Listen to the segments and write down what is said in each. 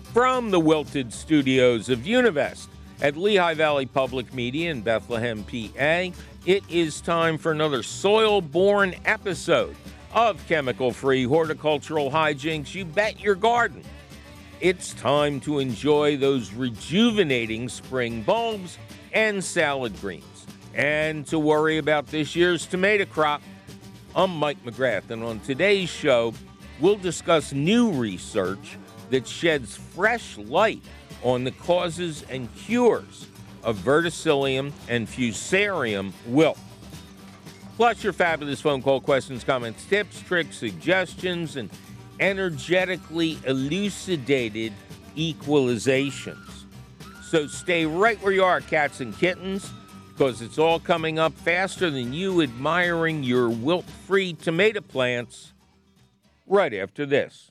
From the Wilted Studios of Univest at Lehigh Valley Public Media in Bethlehem, PA, it is time for another soil-borne episode of chemical-free horticultural hijinks you bet your garden. It's time to enjoy those rejuvenating spring bulbs and salad greens, and to worry about this year's tomato crop. I'm Mike McGrath, and on today's show, we'll discuss new research that sheds fresh light on the causes and cures of verticillium and fusarium wilt. Plus your fabulous phone call questions, comments, tips, tricks, suggestions, and energetically elucidated equalizations. So stay right where you are, cats and kittens, because it's all coming up faster than you admiring your wilt-free tomato plants right after this.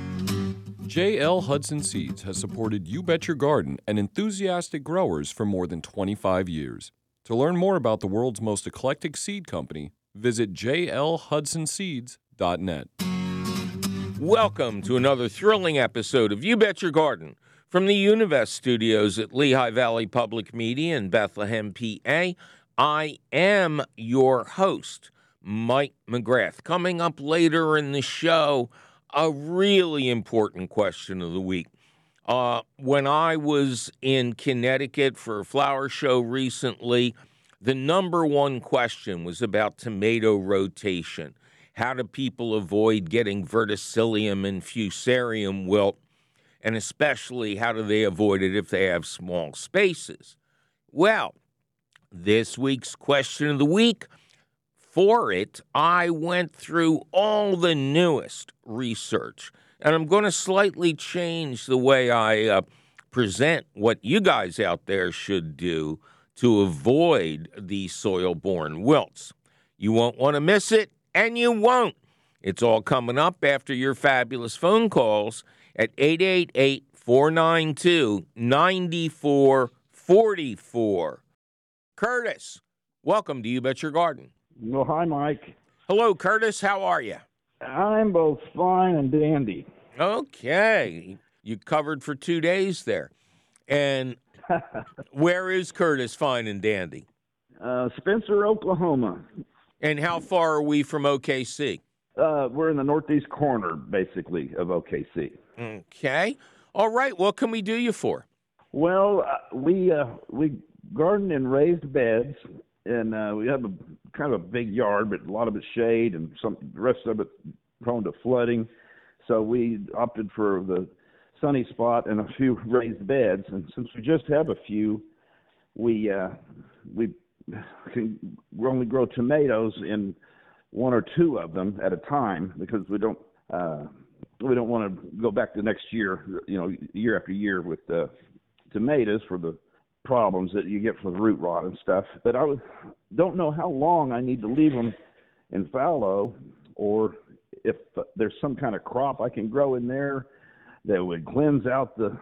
J.L. Hudson Seeds has supported You Bet Your Garden and enthusiastic growers for more than 25 years. To learn more about the world's most eclectic seed company, visit jlhudsonseeds.net. Welcome to another thrilling episode of You Bet Your Garden from the Univest Studios at Lehigh Valley Public Media in Bethlehem, PA. I am your host, Mike McGrath. Coming up later in the show, a really important question of the week. When I was in Connecticut for a flower show recently, the number one question was about tomato rotation. How do people avoid getting verticillium and fusarium wilt? And especially, how do they avoid it if they have small spaces? Well, this week's question of the week, for it, I went through all the newest research, and I'm going to slightly change the way I present what you guys out there should do to avoid the soil-borne wilts. You won't want to miss it, and you won't. It's all coming up after your fabulous phone calls at 888-492-9444. Curtis, welcome to You Bet Your Garden. Well, hi, Mike. Hello, Curtis. How are you? I'm both fine and dandy. Okay. You covered for 2 days there. And where is Curtis fine and dandy? Spencer, Oklahoma. And how far are we from OKC? We're in the northeast corner, basically, of OKC. Okay. All right. What can we do you for? Well, we garden in raised beds, and we have a kind of a big yard, but a lot of it's shade, and the rest of it prone to flooding. So we opted for the sunny spot and a few raised beds. And since we just have a few, we can only grow tomatoes in one or two of them at a time, because we don't want to go back to next year, year after year with tomatoes for the problems that you get from the root rot and stuff. But I don't know how long I need to leave them in fallow, or if there's some kind of crop I can grow in there that would cleanse out the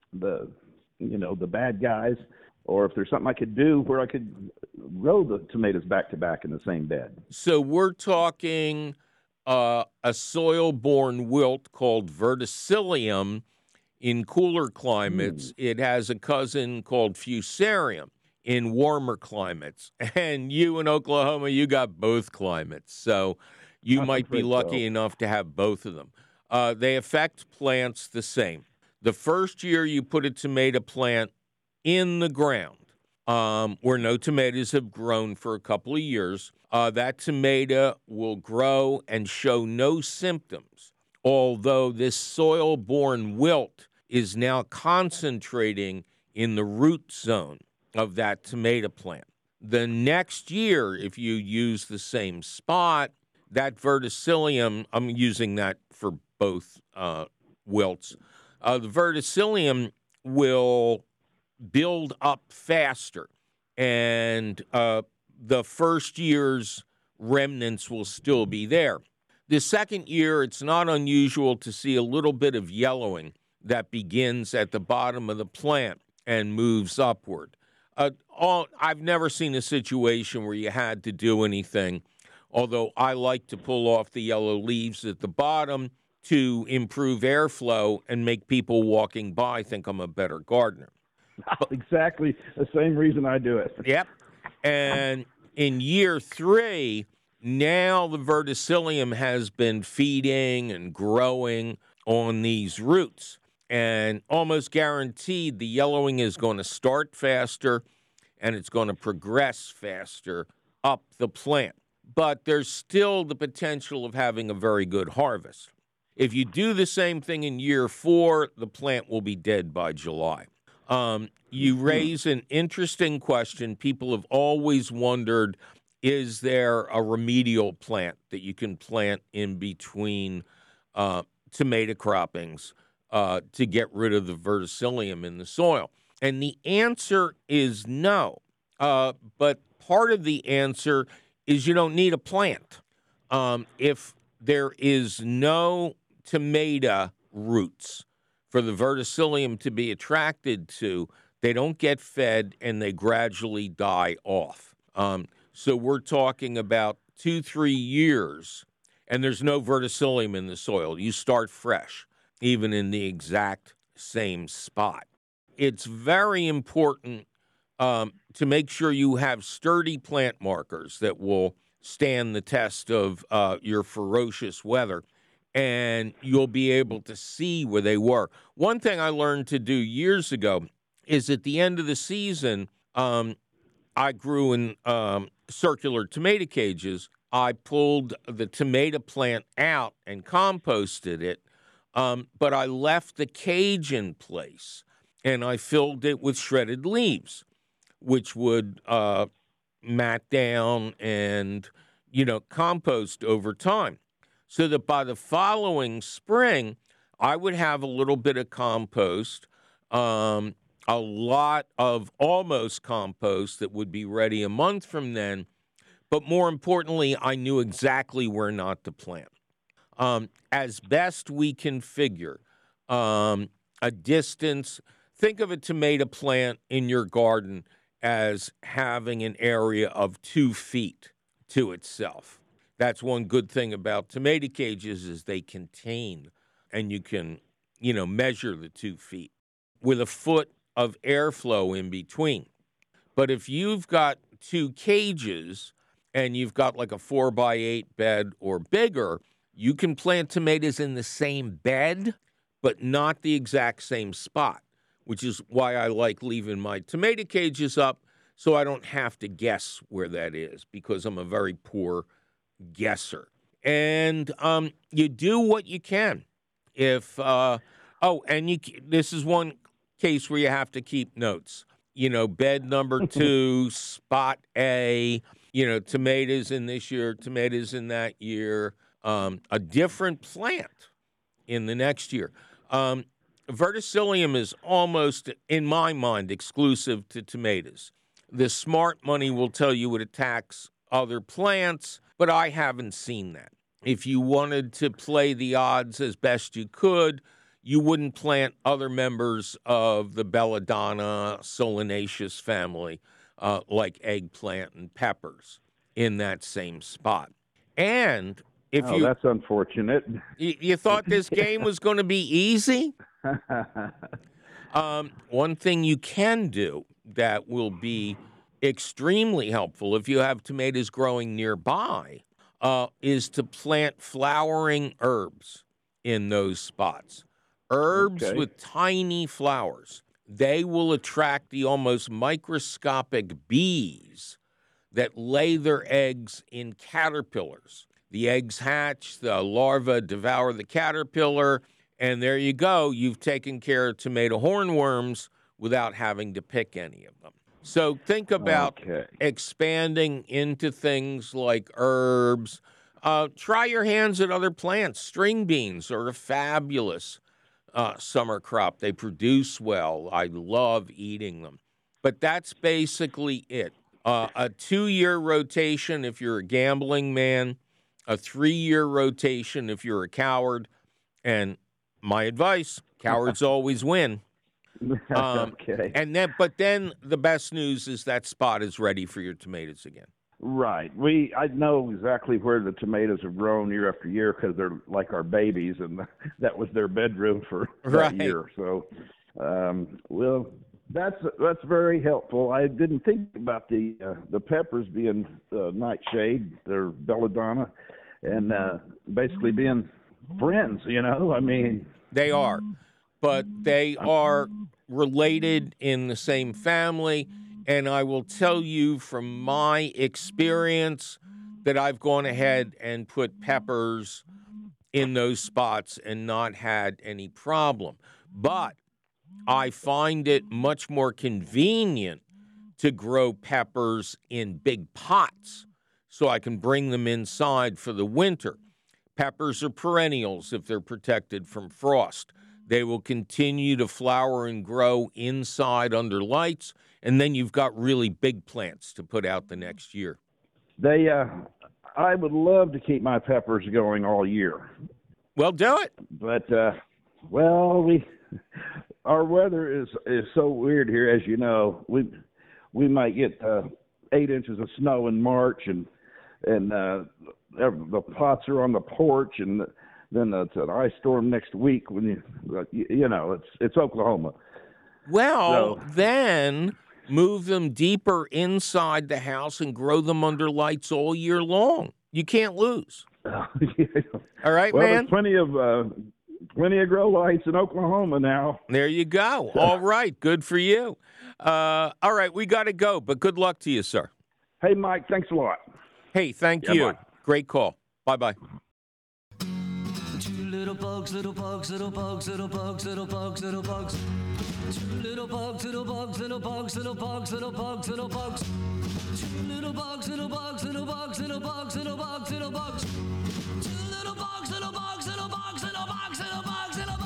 bad guys, or if there's something I could do where I could grow the tomatoes back to back in the same bed. So we're talking a soil-borne wilt called verticillium. In cooler climates, it has a cousin called fusarium in warmer climates. And you in Oklahoma, you got both climates. So you might be lucky enough to have both of them. They affect plants the same. The first year you put a tomato plant in the ground, where no tomatoes have grown for a couple of years, that tomato will grow and show no symptoms, although this soil-borne wilt is now concentrating in the root zone of that tomato plant. The next year, if you use the same spot, that verticillium, I'm using that for both wilts, the verticillium will build up faster, and the first year's remnants will still be there. The second year, it's not unusual to see a little bit of yellowing that begins at the bottom of the plant and moves upward. I've never seen a situation where you had to do anything, although I like to pull off the yellow leaves at the bottom to improve airflow and make people walking by think I'm a better gardener. Exactly the same reason I do it. Yep. And in year 3, now the verticillium has been feeding and growing on these roots. And almost guaranteed the yellowing is going to start faster and it's going to progress faster up the plant. But there's still the potential of having a very good harvest. If you do the same thing in year 4, the plant will be dead by July. You raise an interesting question. People have always wondered, is there a remedial plant that you can plant in between tomato croppings to get rid of the verticillium in the soil? And the answer is no. But part of the answer is you don't need a plant. If there is no tomato roots for the verticillium to be attracted to, they don't get fed and they gradually die off. So we're talking about 2-3 years and there's no verticillium in the soil. You start fresh, even in the exact same spot. It's very important to make sure you have sturdy plant markers that will stand the test of your ferocious weather, and you'll be able to see where they were. One thing I learned to do years ago is at the end of the season, I grew in circular tomato cages. I pulled the tomato plant out and composted it, but I left the cage in place, and I filled it with shredded leaves, which would mat down and, compost over time. So that by the following spring, I would have a little bit of compost, a lot of almost compost that would be ready a month from then. But more importantly, I knew exactly where not to plant. As best we can figure, a distance, think of a tomato plant in your garden as having an area of 2 feet to itself. That's one good thing about tomato cages is they contain, and you can, measure the 2 feet with a foot of airflow in between. But if you've got 2 cages and you've got like a 4x8 bed or bigger, you can plant tomatoes in the same bed, but not the exact same spot, which is why I like leaving my tomato cages up so I don't have to guess where that is, because I'm a very poor guesser. And you do what you can. If this is one case where you have to keep notes. Bed number 2, spot A, tomatoes in this year, tomatoes in that year, a different plant in the next year. Verticillium is almost, in my mind, exclusive to tomatoes. The smart money will tell you it attacks other plants, but I haven't seen that. If you wanted to play the odds as best you could, you wouldn't plant other members of the belladonna solanaceous family, like eggplant and peppers, in that same spot. And if that's unfortunate. You thought this game was going to be easy? One thing you can do that will be extremely helpful if you have tomatoes growing nearby is to plant flowering herbs in those spots. Herbs with tiny flowers. They will attract the almost microscopic bees that lay their eggs in caterpillars. The eggs hatch, the larvae devour the caterpillar, and there you go. You've taken care of tomato hornworms without having to pick any of them. So think about expanding into things like herbs. Try your hands at other plants. String beans are a fabulous summer crop. They produce well. I love eating them. But that's basically it. A 2-year rotation if you're a gambling man, a 3-year rotation if you're a coward, and my advice, cowards always win. But then the best news is that spot is ready for your tomatoes again. Right. I know exactly where the tomatoes have grown year after year because they're like our babies, and that was their bedroom for Right. that year. So, well, that's very helpful. I didn't think about the peppers being nightshade. They're belladonna, and basically being friends. I mean, They are, but they are related in the same family. And I will tell you from my experience that I've gone ahead and put peppers in those spots and not had any problem. But I find it much more convenient to grow peppers in big pots so I can bring them inside for the winter. Peppers are perennials if they're protected from frost. They will continue to flower and grow inside under lights, and then you've got really big plants to put out the next year. I would love to keep my peppers going all year. Well, do it. But our weather is so weird here, as you know. We might get 8 inches of snow in March, and the pots are on the porch, and then it's an ice storm next week. When it's Oklahoma. Well, then move them deeper inside the house and grow them under lights all year long. You can't lose. All right, well, man. There's plenty of grow lights in Oklahoma now. There you go. All right, good for you. All right, we got to go, but good luck to you, sir. Hey, Mike, thanks a lot. Hey, thank you. Bye. Great call. Bye-bye. Little bugs, little bugs, little bugs, little bugs, little bugs, little bugs. Two little bugs, little bugs, little bugs, little bugs, little bugs, little bugs. Two little bugs, little bugs, little bugs, little bugs, little bugs, little bugs. Two little bugs, little bugs, little bugs, little bugs, little bugs, little bugs.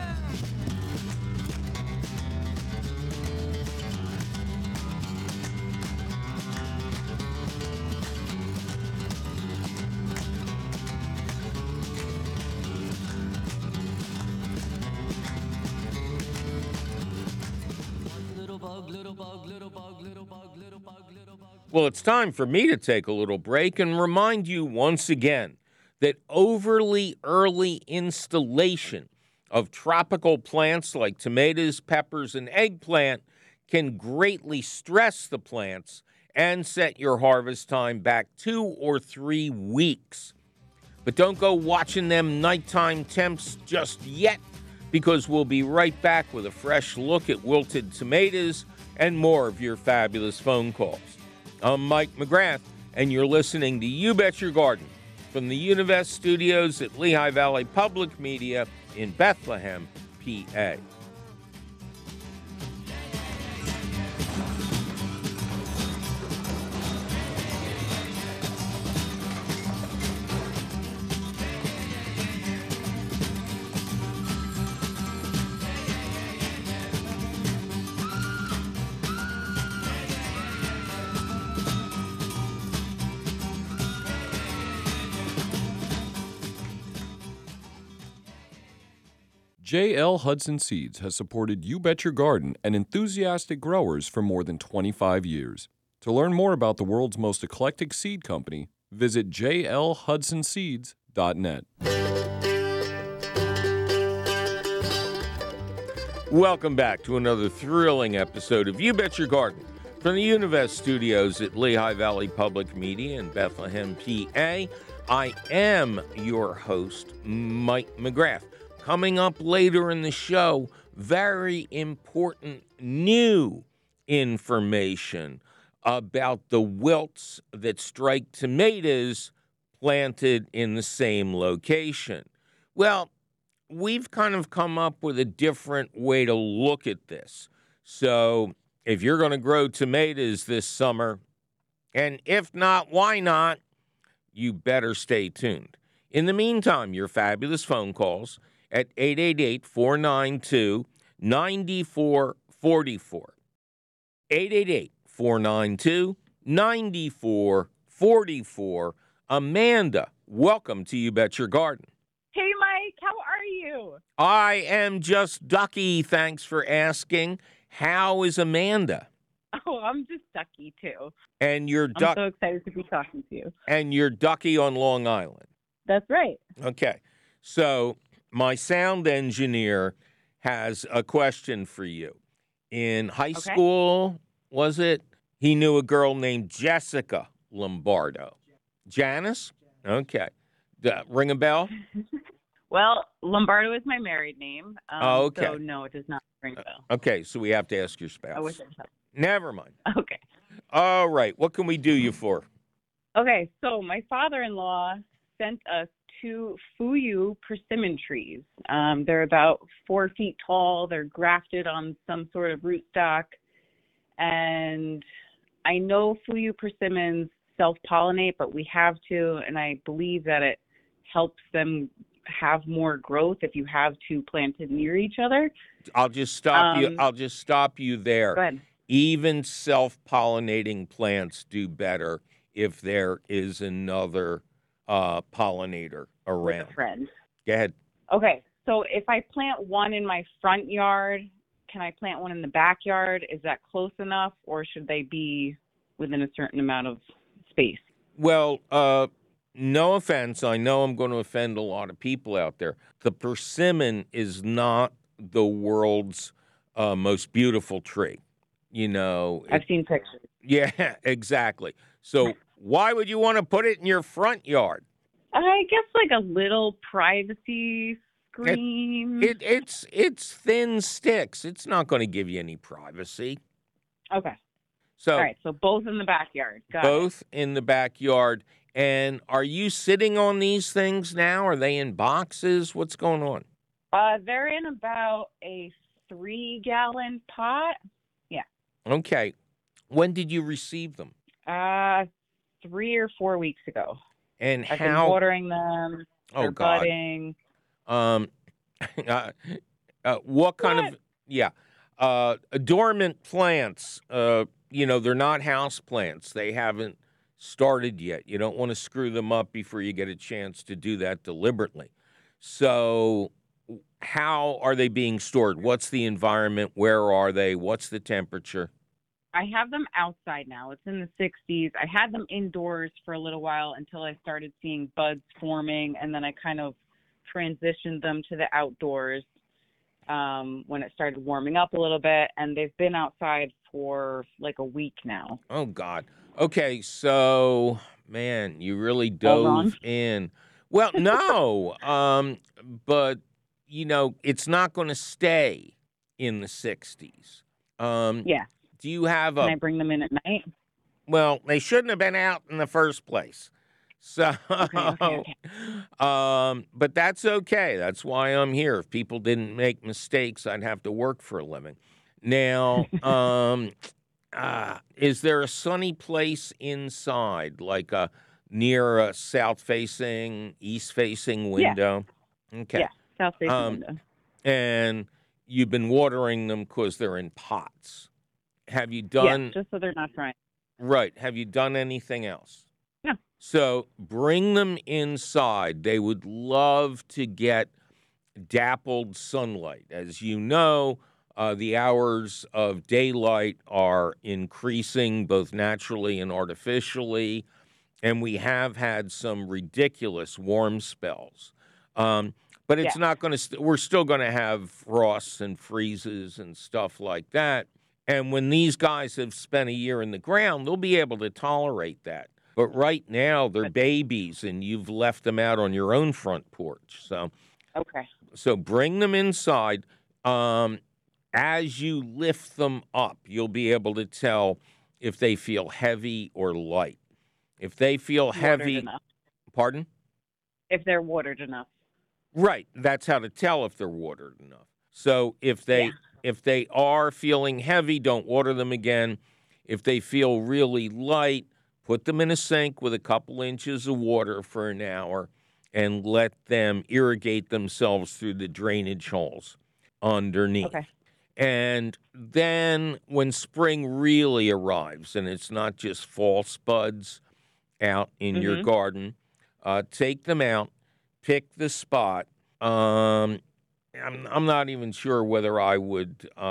Well, it's time for me to take a little break and remind you once again that overly early installation of tropical plants like tomatoes, peppers, and eggplant can greatly stress the plants and set your harvest time back 2 or 3 weeks. But don't go watching them nighttime temps just yet, because we'll be right back with a fresh look at wilted tomatoes and more of your fabulous phone calls. I'm Mike McGrath, and you're listening to You Bet Your Garden from the Univest Studios at Lehigh Valley Public Media in Bethlehem, PA. J.L. Hudson Seeds has supported You Bet Your Garden and enthusiastic growers for more than 25 years. To learn more about the world's most eclectic seed company, visit jlhudsonseeds.net. Welcome back to another thrilling episode of You Bet Your Garden from the Univest Studios at Lehigh Valley Public Media in Bethlehem, PA. I am your host, Mike McGrath. Coming up later in the show, very important new information about the wilts that strike tomatoes planted in the same location. Well, we've kind of come up with a different way to look at this. So if you're going to grow tomatoes this summer, and if not, why not? You better stay tuned. In the meantime, your fabulous phone calls at 888-492-9444. 888-492-9444. Amanda, welcome to You Bet Your Garden. Hey, Mike, how are you? I am just ducky, thanks for asking. How is Amanda? Oh, I'm just Ducky too. And you're I'm so excited to be talking to you. and you're Ducky on Long Island. That's right. Okay. So my sound engineer has a question for you. In high school, was it? He knew a girl named Jessica Lombardo. Janice? Okay. Ring a bell? Well, Lombardo is my married name. Oh, okay. So no, it does not ring a bell. Okay, so we have to ask your spouse. I wish I had. Never mind. Okay. All right. What can we do you for? Okay, so my father-in-law sent us 2 Fuyu persimmon trees. They're about 4 feet tall. They're grafted on some sort of rootstock. And I know Fuyu persimmons self-pollinate, but we have to, and I believe that it helps them have more growth if you have 2 planted near each other. I'll just stop you. I'll just stop you there. Go ahead. Even self-pollinating plants do better if there is another pollinator around. With a friend. Go ahead. Okay, so if I plant one in my front yard, can I plant one in the backyard? Is that close enough, or should they be within a certain amount of space? Well, no offense. I know I'm going to offend a lot of people out there. The persimmon is not the world's most beautiful tree. You know, I've seen pictures. Yeah, exactly. So why would you want to put it in your front yard? I guess like a little privacy screen. It's thin sticks. It's not going to give you any privacy. Okay. So All right, so both in the backyard. Got both in the backyard. And are you sitting on these things now? Are they in boxes? What's going on? They're in about a 3-gallon pot. Yeah. Okay. When did you receive them? 3 or 4 weeks ago. And I've been how? watering them. Oh, They're God. budding. What kind of dormant plants? They're not house plants. They haven't started yet. You don't want to screw them up before you get a chance to do that deliberately. So how are they being stored? What's the environment? Where are they? What's the temperature? I have them outside now. It's in the 60s. I had them indoors for a little while until I started seeing buds forming, and then I kind of transitioned them to the outdoors when it started warming up a little bit, and they've been outside for like a week now. Oh, God. Okay, so, man, you really Hold on. dove in. Well, no, but, it's not going to stay in the 60s. Yeah. Do you have Can I bring them in at night? Well, they shouldn't have been out in the first place. So, Okay. But that's okay. That's why I'm here. If people didn't make mistakes, I'd have to work for a living. Now, is there a sunny place inside, like near a south-facing, east-facing window? Yeah. Okay. Yeah, south-facing window. And you've been watering them because they're in pots. Have you done... Yeah, just so they're not drying. Right. Have you done anything else? No. So bring them inside. They would love to get dappled sunlight. As you know, the hours of daylight are increasing both naturally and artificially, and we have had some ridiculous warm spells. But it's not going to, we're still going to have frosts and freezes and stuff like that. And when these guys have spent a year in the ground, they'll be able to tolerate that. But right now, they're babies, and you've left them out on your own front porch. So bring them inside. As you lift them up, you'll be able to tell if they feel heavy or light. If they feel heavy, enough. Pardon? If they're watered enough. Right. That's how to tell if they're watered enough. So if they are feeling heavy, don't water them again. If they feel really light, put them in a sink with a couple inches of water for an hour and let them irrigate themselves through the drainage holes underneath. Okay. And then when spring really arrives, and it's not just false buds out in your garden, take them out, pick the spot. I'm not even sure whether I would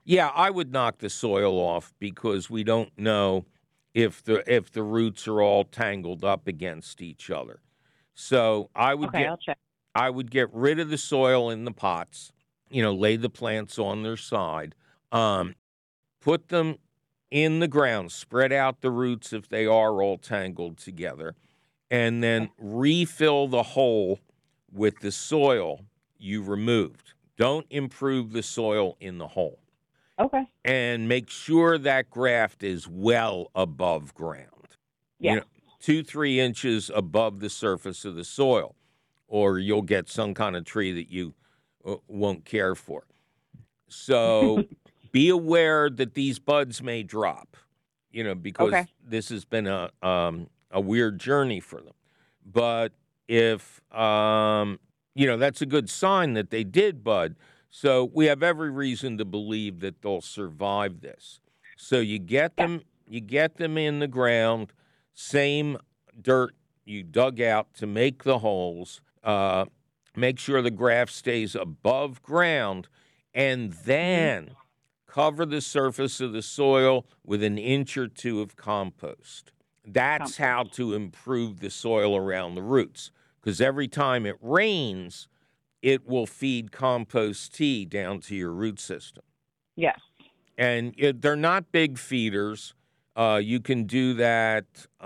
Yeah, I would knock the soil off because we don't know if the roots are all tangled up against each other. So Okay, I'll check. I would get rid of the soil in the pots, lay the plants on their side, put them in the ground, spread out the roots if they are all tangled together, and then refill the hole with the soil you removed. Don't improve the soil in the hole. Okay. And make sure that graft is well above ground. Yeah. 2-3 inches above the surface of the soil, or you'll get some kind of tree that you won't care for. So be aware that these buds may drop, because this has been a weird journey for them. But if, that's a good sign that they did bud. So we have every reason to believe that they'll survive this. So you get them in the ground, same dirt you dug out to make the holes. Make sure the graft stays above ground, and then cover the surface of the soil with 1 inch or 2 of compost. That's how to improve the soil around the roots, because every time it rains, it will feed compost tea down to your root system. Yes. And they're not big feeders. You can do that.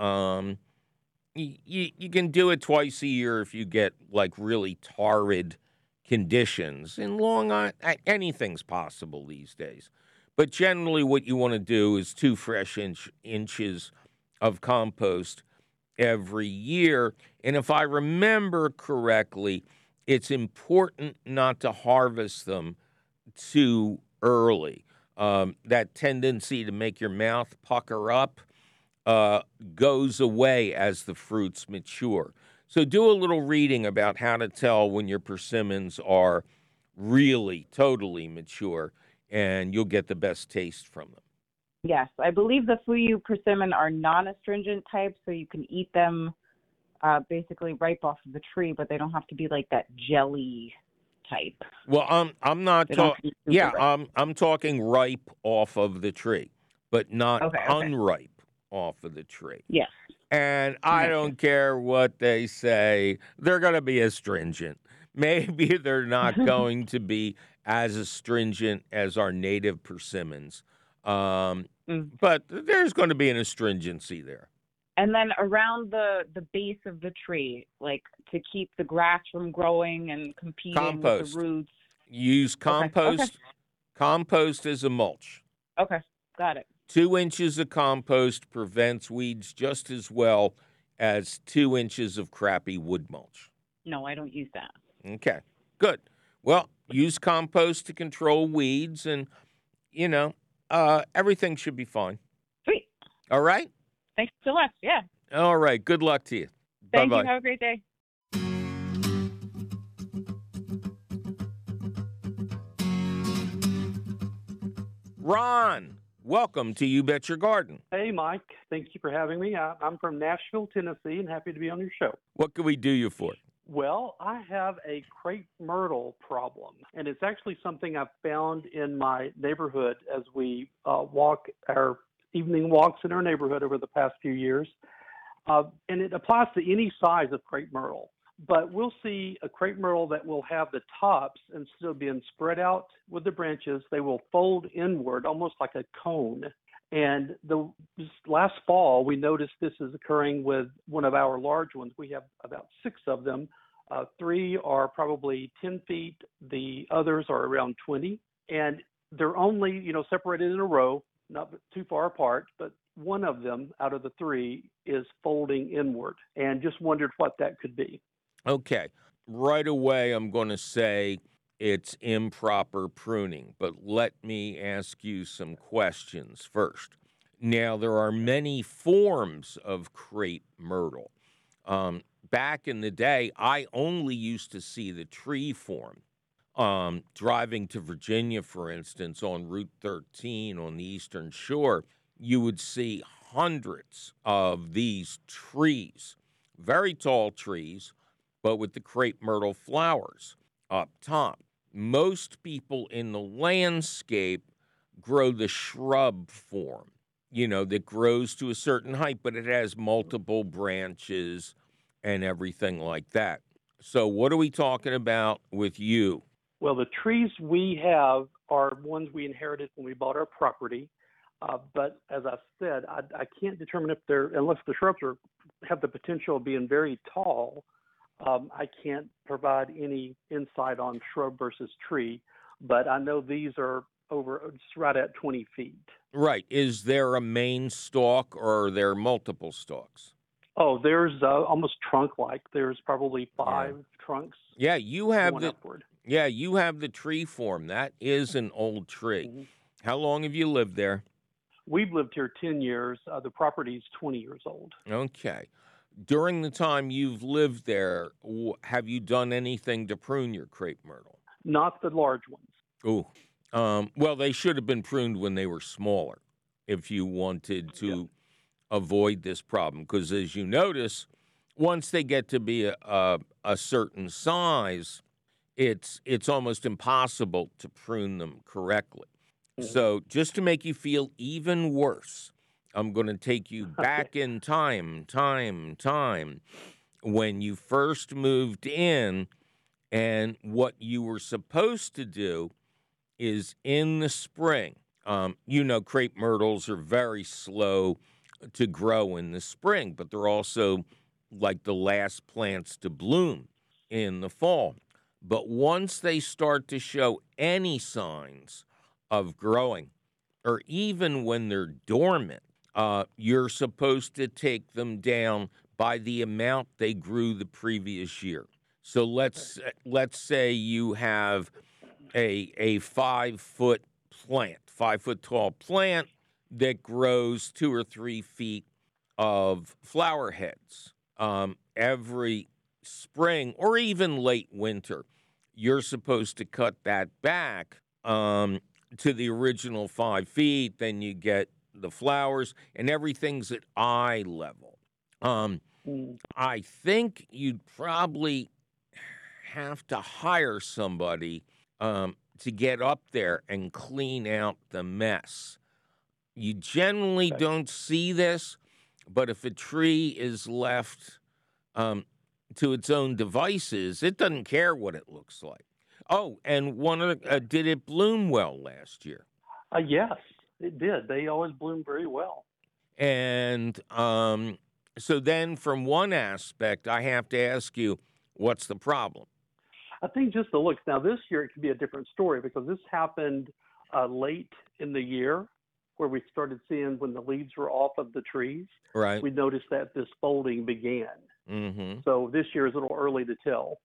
You can do it twice a year if you get like really torrid conditions. In Long Island, anything's possible these days. But generally what you want to do is 2 fresh inches of compost every year. And if I remember correctly, it's important not to harvest them too early. That tendency to make your mouth pucker up goes away as the fruits mature. So do a little reading about how to tell when your persimmons are really totally mature, and you'll get the best taste from them. Yes, I believe the Fuyu persimmon are non-astringent types, so you can eat them basically ripe off of the tree, but they don't have to be like that jelly type. Well, I'm not talking. Yeah, I'm talking ripe off of the tree, but not unripe off of the tree. Yes. And I don't care what they say; they're going to be astringent. Maybe they're not going to be as astringent as our native persimmons, but there's going to be an astringency there. And then around the base of the tree, like to keep the grass from growing and competing with the roots. Use compost. Okay. Compost as a mulch. Okay, got it. 2 inches of compost prevents weeds just as well as 2 inches of crappy wood mulch. No, I don't use that. Okay, good. Well, use compost to control weeds, and, everything should be fine. Sweet. All right? Thanks so much. Yeah. All right. Good luck to you. Thank Bye-bye. you. Have a great day. Ron, welcome to You Bet Your Garden. Hey, Mike. Thank you for having me. I'm from Nashville, Tennessee, and happy to be on your show. What can we do you for? Well, I have a crepe myrtle problem, and it's actually something I've found in my neighborhood as we walk our evening walks in our neighborhood over the past few years. And it applies to any size of crepe myrtle. But we'll see a crepe myrtle that will have the tops, instead of being spread out with the branches, they will fold inward, almost like a cone. And this last fall, we noticed this is occurring with one of our large ones. We have about 6 of them. 3 are probably 10 feet. The others are around 20. And they're only, separated in a row, not too far apart, but one of them out of the 3 is folding inward, and just wondered what that could be. Okay. Right away, I'm going to say it's improper pruning, but let me ask you some questions first. Now, there are many forms of crepe myrtle. Back in the day, I only used to see the tree form. Driving to Virginia, for instance, on Route 13 on the Eastern Shore, you would see hundreds of these trees, very tall trees, but with the crepe myrtle flowers up top. Most people in the landscape grow the shrub form, that grows to a certain height, but it has multiple branches and everything like that. So what are we talking about with you? Well, the trees we have are ones we inherited when we bought our property. But as I said, I can't determine if unless the shrubs have the potential of being very tall, I can't provide any insight on shrub versus tree. But I know these are just right at 20 feet. Right. Is there a main stalk or are there multiple stalks? Oh, there's almost trunk-like. There's probably 5 trunks. Yeah, you have upward. Yeah, you have the tree form. That is an old tree. Mm-hmm. How long have you lived there? We've lived here 10 years. The property's 20 years old. Okay. During the time you've lived there, have you done anything to prune your crepe myrtle? Not the large ones. Ooh. Well, they should have been pruned when they were smaller if you wanted to avoid this problem. Because as you notice, once they get to be a certain size, it's almost impossible to prune them correctly. Mm-hmm. So just to make you feel even worse, I'm going to take you back in time, when you first moved in, and what you were supposed to do is in the spring. Crepe myrtles are very slow to grow in the spring, but they're also like the last plants to bloom in the fall. But once they start to show any signs of growing, or even when they're dormant, you're supposed to take them down by the amount they grew the previous year. So let's say you have a 5-foot plant, 5-foot tall plant that grows 2 or 3 feet of flower heads. Every spring or even late winter, you're supposed to cut that back to the original 5 feet. Then you get the flowers and everything's at eye level. I think you'd probably have to hire somebody to get up there and clean out the mess. You generally don't see this, but if a tree is left to its own devices, it doesn't care what it looks like. Oh, and did it bloom well last year? Yes, it did. They always bloom very well. And so then from one aspect, I have to ask you, what's the problem? I think just the looks. Now, this year it could be a different story because this happened late in the year where we started seeing when the leaves were off of the trees. Right. We noticed that this folding began. Mm-hmm. So this year is a little early to tell.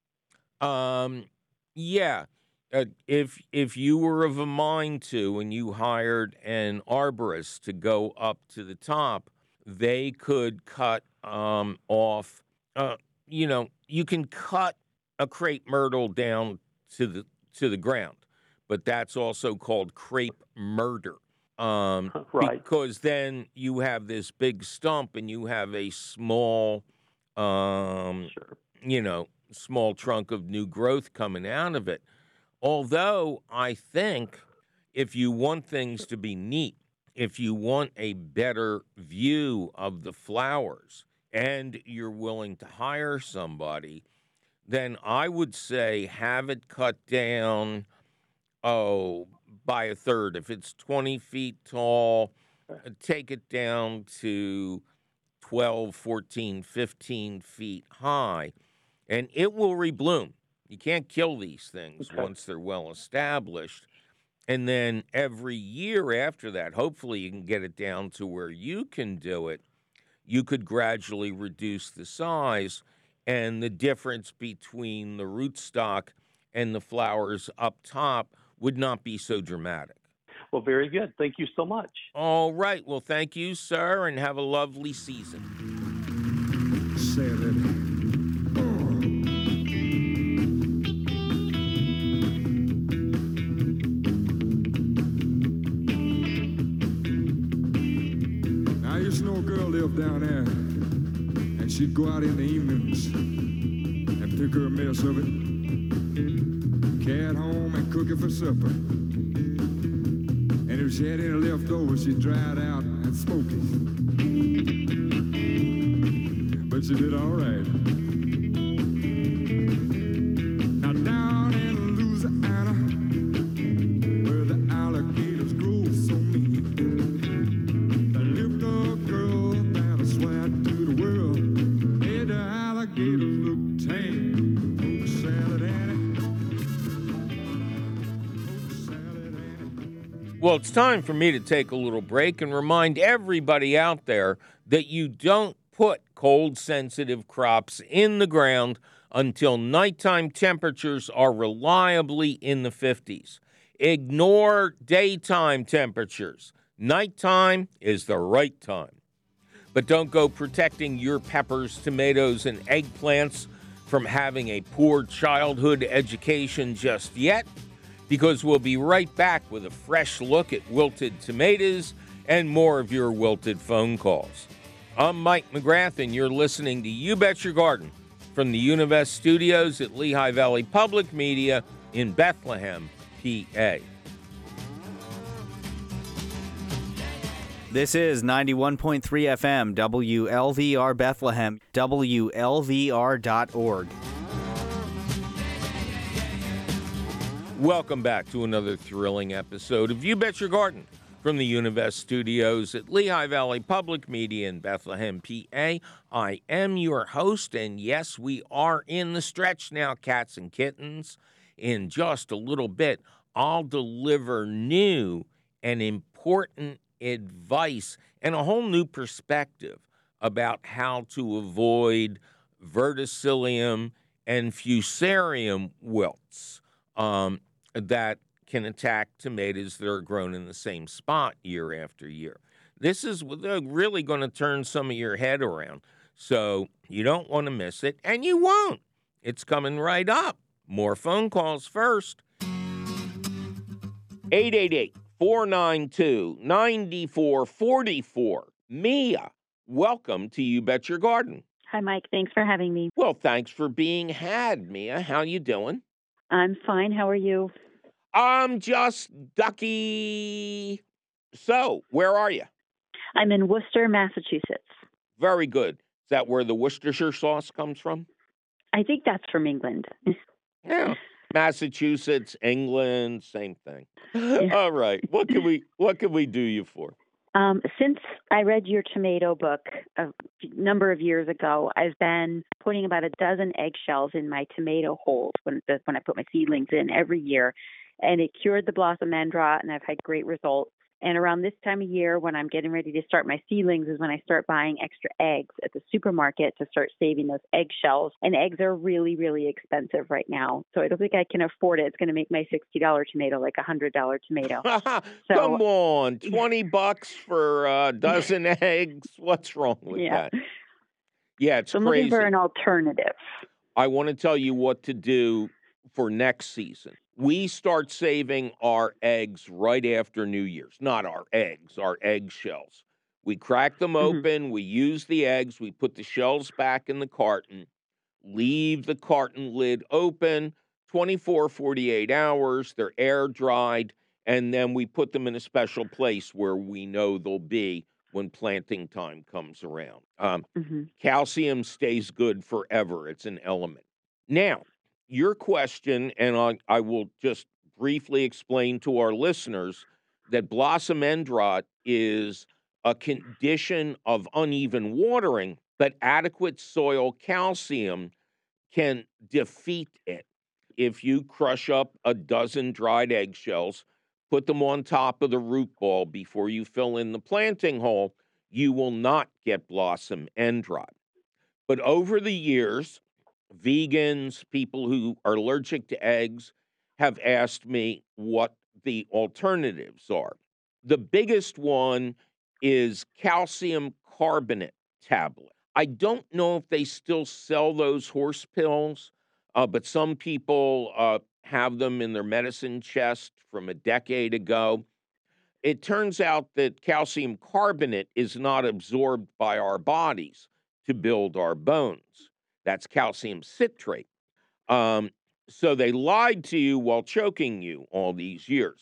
Yeah. If you were of a mind to and you hired an arborist to go up to the top, they could cut off, you can cut a crepe myrtle down to the ground, but that's also called crepe murder. Right. Because then you have this big stump and you have a small, small trunk of new growth coming out of it. Although I think if you want things to be neat, if you want a better view of the flowers and you're willing to hire somebody, then I would say have it cut down, by a third. If it's 20 feet tall, take it down to 12, 14, 15 feet high, and it will rebloom. You can't kill these things once they're well established. And then every year after that, hopefully you can get it down to where you can do it. You could gradually reduce the size, and the difference between the rootstock and the flowers up top would not be so dramatic. Well, very good. Thank you so much. All right. Well, thank you, sir, and have a lovely season. Say it. Now, I used to know a girl lived down there, and she'd go out in the evenings and pick her a mess of it, carry it home and cook it for supper. And it was if she had any leftovers, she dried out and smoked it. But she did all right. Now down in Louisiana, where the alligators grow so mean, there lived a girl that I swear to the world made the alligators look tame. Oh, Salad Annie. Oh, Salad Annie. Well, it's time for me to take a little break and remind everybody out there that you don't put cold-sensitive crops in the ground until nighttime temperatures are reliably in the 50s. Ignore daytime temperatures. Nighttime is the right time. But don't go protecting your peppers, tomatoes, and eggplants from having a poor childhood education just yet, because we'll be right back with a fresh look at wilted tomatoes and more of your wilted phone calls. I'm Mike McGrath, and you're listening to You Bet Your Garden from the Univest Studios at Lehigh Valley Public Media in Bethlehem, PA. This is 91.3 FM, WLVR Bethlehem, WLVR.org. Welcome back to another thrilling episode of You Bet Your Garden from the Univest Studios at Lehigh Valley Public Media in Bethlehem, PA. I am your host, and yes, we are in the stretch now, cats and kittens. In just a little bit, I'll deliver new and important advice and a whole new perspective about how to avoid verticillium and fusarium wilts that can attack tomatoes that are grown in the same spot year after year. This is really going to turn some of your head around, so you don't want to miss it, and you won't. It's coming right up. More phone calls first. 888-492-9444. Mia, welcome to You Bet Your Garden. Hi, Mike. Thanks for having me. Well, thanks for being had, Mia. How you doing? I'm fine. How are you? I'm just ducky. So, where are you? I'm in Worcester, Massachusetts. Very good. Is that where the Worcestershire sauce comes from? I think that's from England. Yeah. Massachusetts, England, same thing. Yeah. All right. What can we do you for? Since I read your tomato book a number of years ago, I've been putting about a dozen eggshells in my tomato holes when I put my seedlings in every year, and it cured the blossom end rot, and I've had great results. And around this time of year, when I'm getting ready to start my seedlings, is when I start buying extra eggs at the supermarket to start saving those eggshells. And eggs are really, really expensive right now, so I don't think I can afford it. It's going to make my $60 tomato like a $100 tomato. Come on, $20 for a dozen eggs. What's wrong with that? Yeah, it's so I'm crazy. looking for an alternative. I want to tell you what to do for next season. We start saving our eggs right after New Year's. Not our eggs, our eggshells. We crack them open, we use the eggs, we put the shells back in the carton, leave the carton lid open 24, 48 hours, they're air dried, and then we put them in a special place where we know they'll be when planting time comes around. Calcium stays good forever. It's an element. Now, your question, and I will just briefly explain to our listeners that blossom end rot is a condition of uneven watering, but adequate soil calcium can defeat it. If you crush up a dozen dried eggshells, put them on top of the root ball before you fill in the planting hole, you will not get blossom end rot. But over the years, vegans, people who are allergic to eggs, have asked me what the alternatives are. The biggest one is calcium carbonate tablet. I don't know if they still sell those horse pills, but some people have them in their medicine chest from a decade ago. It turns out that calcium carbonate is not absorbed by our bodies to build our bones. That's calcium citrate. So they lied to you while choking you all these years.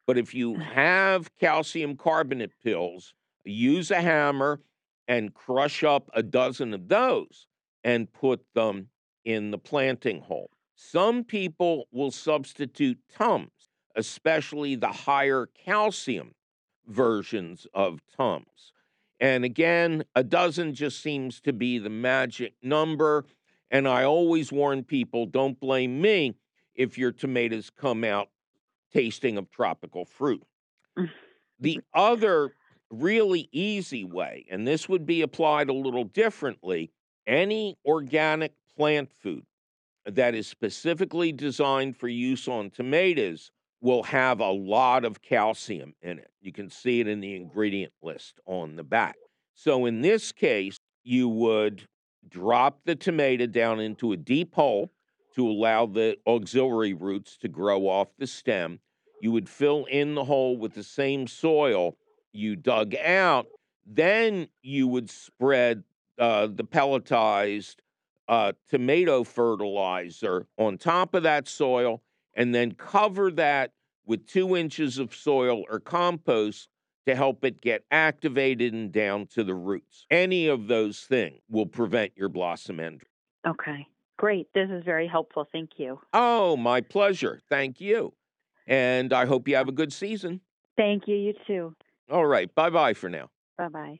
But if you have calcium carbonate pills, use a hammer and crush up a dozen of those and put them in the planting hole. Some people will substitute Tums, especially the higher calcium versions of Tums. And again, a dozen just seems to be the magic number. And I always warn people, don't blame me if your tomatoes come out tasting of tropical fruit. The other really easy way, and this would be applied a little differently, any organic plant food that is specifically designed for use on tomatoes will have a lot of calcium in it. You can see it in the ingredient list on the back. So in this case, you would drop the tomato down into a deep hole to allow the auxiliary roots to grow off the stem. You would fill in the hole with the same soil you dug out. Then you would spread the pelletized tomato fertilizer on top of that soil and then cover that with 2 inches of soil or compost to help it get activated and down to the roots. Any of those things will prevent your blossom end. Okay, great. This is very helpful. Thank you. Oh, my pleasure. Thank you. And I hope you have a good season. Thank you. You too. All right. Bye-bye for now. Bye-bye.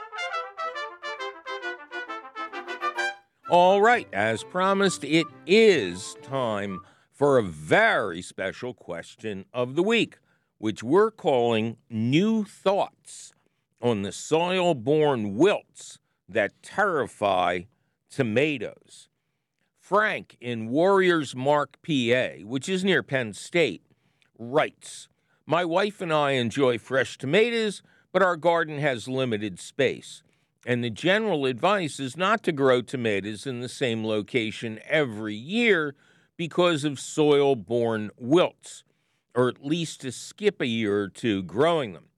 All right. As promised, it is time for a very special question of the week, which we're calling New Thoughts on the Soil-Borne Wilts That Terrify Tomatoes. Frank in Warriors Mark, PA, which is near Penn State, writes, "My wife and I enjoy fresh tomatoes, but our garden has limited space, and the general advice is not to grow tomatoes in the same location every year because of soil-borne wilts, or at least to skip a year or two growing them.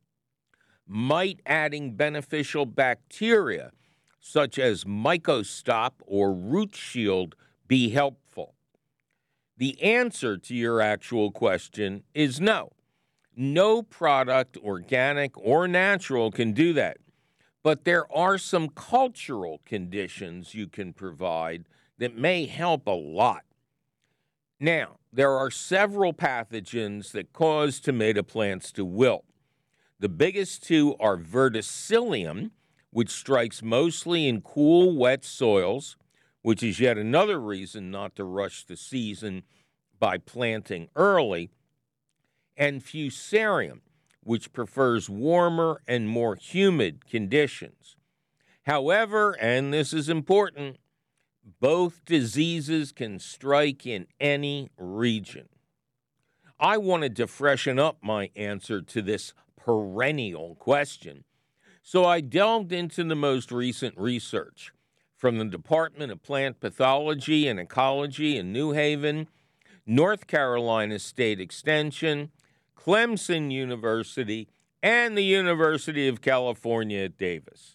Might adding beneficial bacteria, such as Mycostop or Root Shield, be helpful?" The answer to your actual question is no. No product, organic or natural, can do that. But there are some cultural conditions you can provide that may help a lot. Now, there are several pathogens that cause tomato plants to wilt. The biggest two are verticillium, which strikes mostly in cool, wet soils, which is yet another reason not to rush the season by planting early, and fusarium, which prefers warmer and more humid conditions. However, and this is important, both diseases can strike in any region. I wanted to freshen up my answer to this perennial question, so I delved into the most recent research from the Department of Plant Pathology and Ecology in New Haven, North Carolina State Extension, Clemson University, and the University of California at Davis.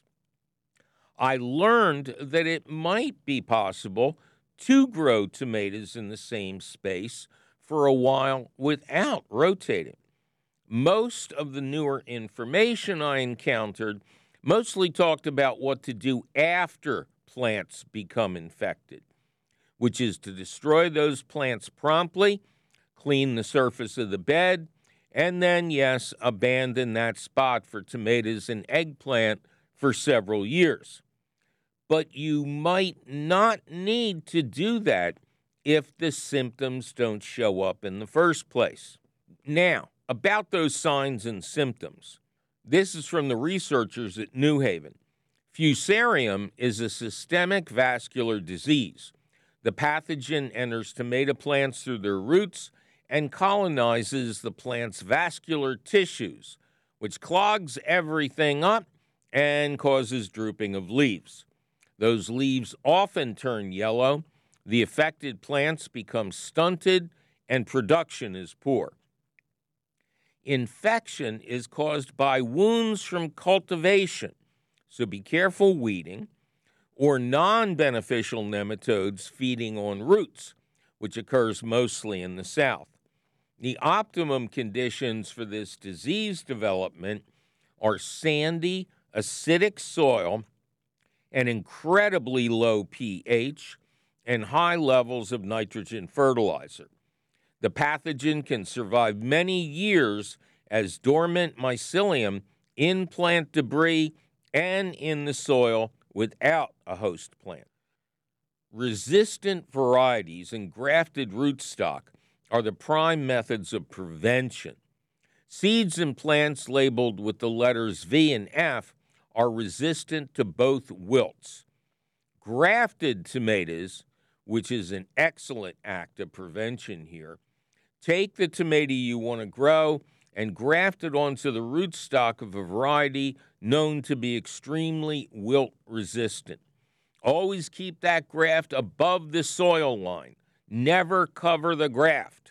I learned that it might be possible to grow tomatoes in the same space for a while without rotating. Most of the newer information I encountered mostly talked about what to do after plants become infected, which is to destroy those plants promptly, clean the surface of the bed, and then, yes, abandon that spot for tomatoes and eggplant for several years. But you might not need to do that if the symptoms don't show up in the first place. Now, about those signs and symptoms. This is from the researchers at New Haven. Fusarium is a systemic vascular disease. The pathogen enters tomato plants through their roots and colonizes the plant's vascular tissues, which clogs everything up and causes drooping of leaves. Those leaves often turn yellow, the affected plants become stunted, and production is poor. Infection is caused by wounds from cultivation, so be careful weeding, or non-beneficial nematodes feeding on roots, which occurs mostly in the South. The optimum conditions for this disease development are sandy, acidic soil, an incredibly low pH, and high levels of nitrogen fertilizer. The pathogen can survive many years as dormant mycelium in plant debris and in the soil without a host plant. Resistant varieties and grafted rootstock are the prime methods of prevention. Seeds and plants labeled with the letters V and F are resistant to both wilts. Grafted tomatoes, which is an excellent act of prevention here, take the tomato you want to grow and graft it onto the rootstock of a variety known to be extremely wilt resistant. Always keep that graft above the soil line. Never cover the graft.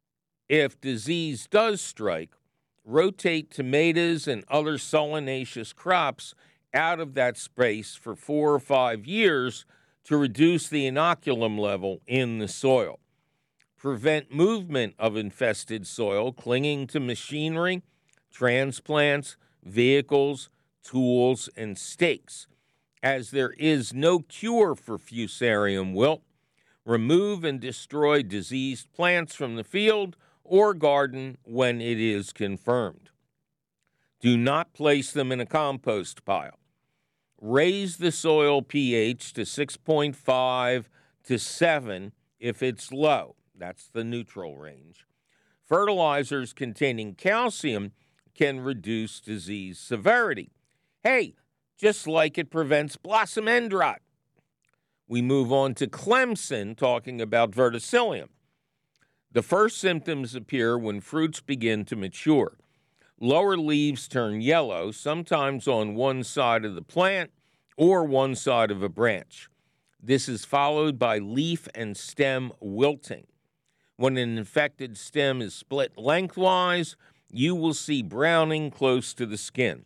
If disease does strike, rotate tomatoes and other solanaceous crops out of that space for 4 or 5 years to reduce the inoculum level in the soil. Prevent movement of infested soil clinging to machinery, transplants, vehicles, tools, and stakes. As there is no cure for Fusarium wilt, remove and destroy diseased plants from the field or garden when it is confirmed. Do not place them in a compost pile. Raise the soil pH to 6.5 to 7 if it's low. That's the neutral range. Fertilizers containing calcium can reduce disease severity. Hey, just like it prevents blossom end rot. We move on to Clemson, talking about verticillium. The first symptoms appear when fruits begin to mature. Lower leaves turn yellow, sometimes on one side of the plant or one side of a branch. This is followed by leaf and stem wilting. When an infected stem is split lengthwise, you will see browning close to the skin.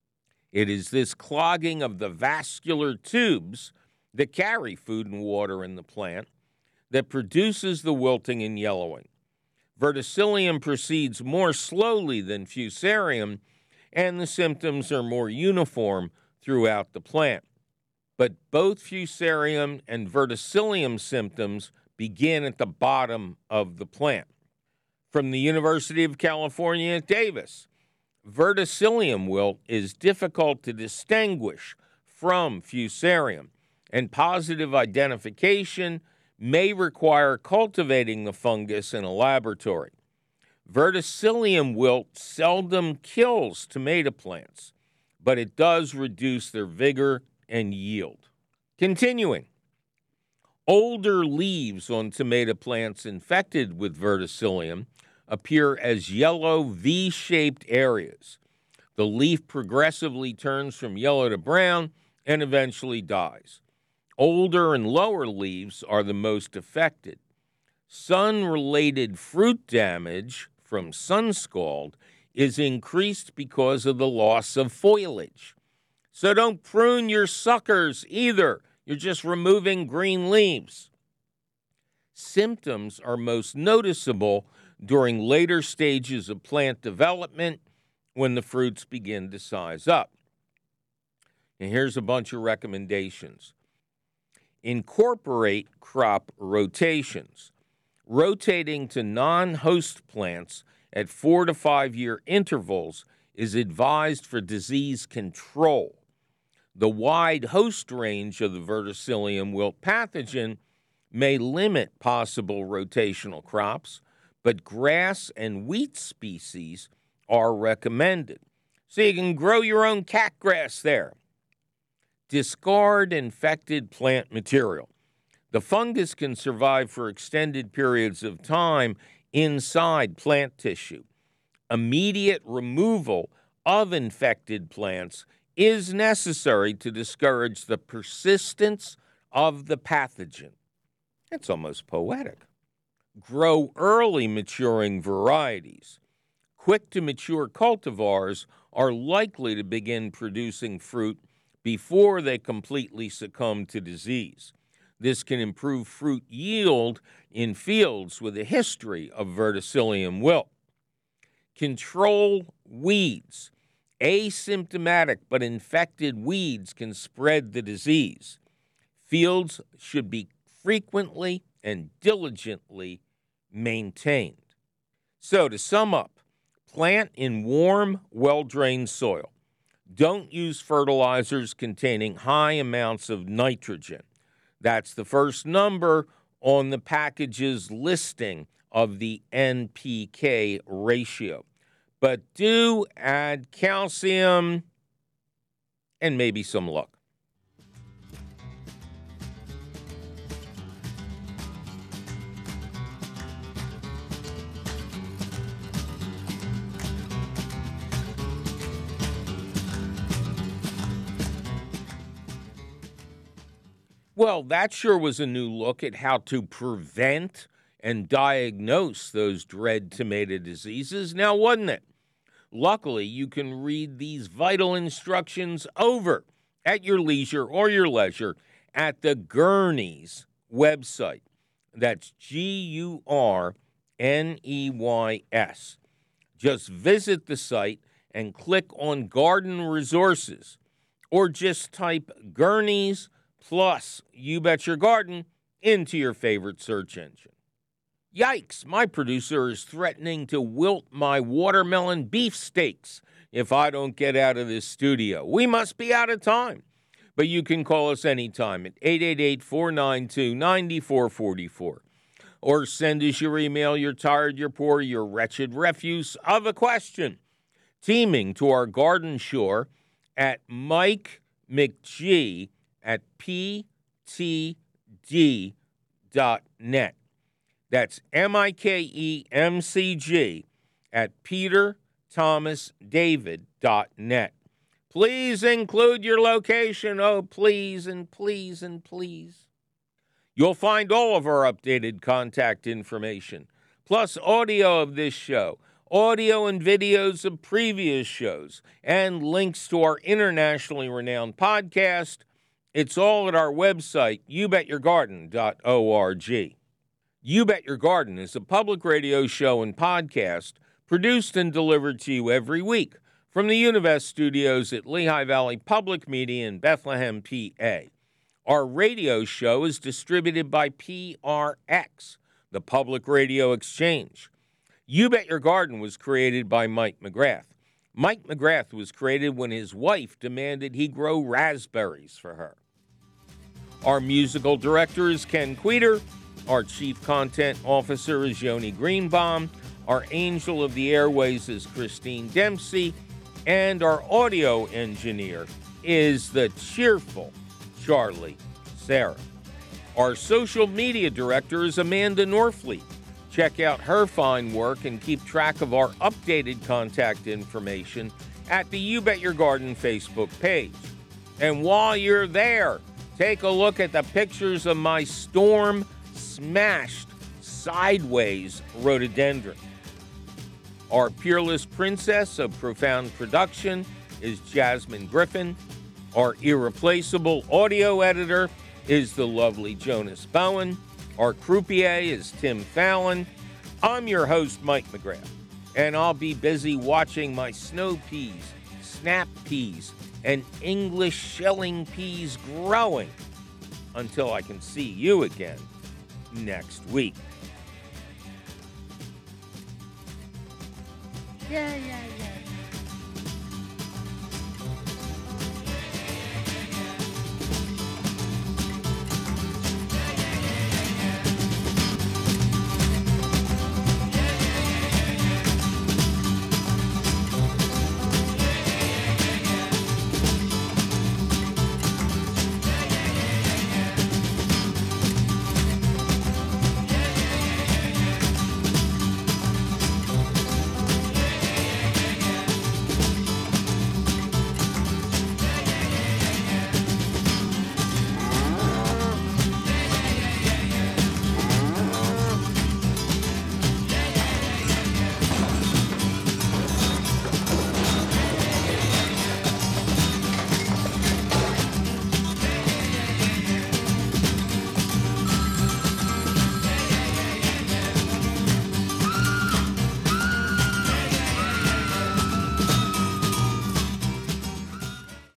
It is this clogging of the vascular tubes that carry food and water in the plant that produces the wilting and yellowing. Verticillium proceeds more slowly than Fusarium, and the symptoms are more uniform throughout the plant. But both Fusarium and Verticillium symptoms begin at the bottom of the plant. From the University of California at Davis, Verticillium wilt is difficult to distinguish from Fusarium, and positive identification may require cultivating the fungus in a laboratory. Verticillium wilt seldom kills tomato plants, but it does reduce their vigor and yield. Continuing, older leaves on tomato plants infected with verticillium appear as yellow V-shaped areas. The leaf progressively turns from yellow to brown and eventually dies. Older and lower leaves are the most affected. Sun-related fruit damage from sun scald is increased because of the loss of foliage. So don't prune your suckers either. You're just removing green leaves. Symptoms are most noticeable during later stages of plant development when the fruits begin to size up. And here's a bunch of recommendations. Incorporate crop rotations. Rotating to non-host plants at 4 to 5 year intervals is advised for disease control. The wide host range of the verticillium wilt pathogen may limit possible rotational crops, but grass and wheat species are recommended. So you can grow your own cat grass there. Discard infected plant material. The fungus can survive for extended periods of time inside plant tissue. Immediate removal of infected plants is necessary to discourage the persistence of the pathogen. It's almost poetic. Grow early maturing varieties. Quick to mature cultivars are likely to begin producing fruit before they completely succumb to disease. This can improve fruit yield in fields with a history of verticillium wilt. Control weeds. Asymptomatic but infected weeds can spread the disease. Fields should be frequently and diligently maintained. So, to sum up, plant in warm, well-drained soil. Don't use fertilizers containing high amounts of nitrogen. That's the first number on the package's listing of the NPK ratio. But do add calcium and maybe some luck. Well, that sure was a new look at how to prevent and diagnose those dread tomato diseases, now wasn't it? Luckily, you can read these vital instructions over at your leisure or your leisure at the Gurneys website. That's Gurneys. Just visit the site and click on Garden Resources, or just type Gurneys plus You Bet Your Garden into your favorite search engine. Yikes, my producer is threatening to wilt my watermelon beefsteaks if I don't get out of this studio. We must be out of time. But you can call us anytime at 888-492-9444. Or send us your email, you're tired, you're poor, your wretched refuse of a question, teaming to our garden shore at Mike McG at ptd.net. That's MIKEMCG at peterthomasdavid.net. Please include your location. Oh, please and please and please. You'll find all of our updated contact information, plus audio of this show, audio and videos of previous shows, and links to our internationally renowned podcast. It's all at our website, youbetyourgarden.org. You Bet Your Garden is a public radio show and podcast produced and delivered to you every week from the Univest studios at Lehigh Valley Public Media in Bethlehem, PA. Our radio show is distributed by PRX, the Public Radio Exchange. You Bet Your Garden was created by Mike McGrath. Mike McGrath was created when his wife demanded he grow raspberries for her. Our musical director is Ken Queter. Our chief content officer is Yoni Greenbaum. Our angel of the airways is Christine Dempsey. And our audio engineer is the cheerful Charlie Sarah. Our social media director is Amanda Norfleet. Check out her fine work and keep track of our updated contact information at the You Bet Your Garden Facebook page. And while you're there, take a look at the pictures of my storm-smashed sideways rhododendron. Our peerless princess of profound production is Jasmine Griffin. Our irreplaceable audio editor is the lovely Jonas Bowen. Our croupier is Tim Fallon. I'm your host, Mike McGrath, and I'll be busy watching my snow peas, snap peas, and English shelling peas growing until I can see you again next week. Yeah.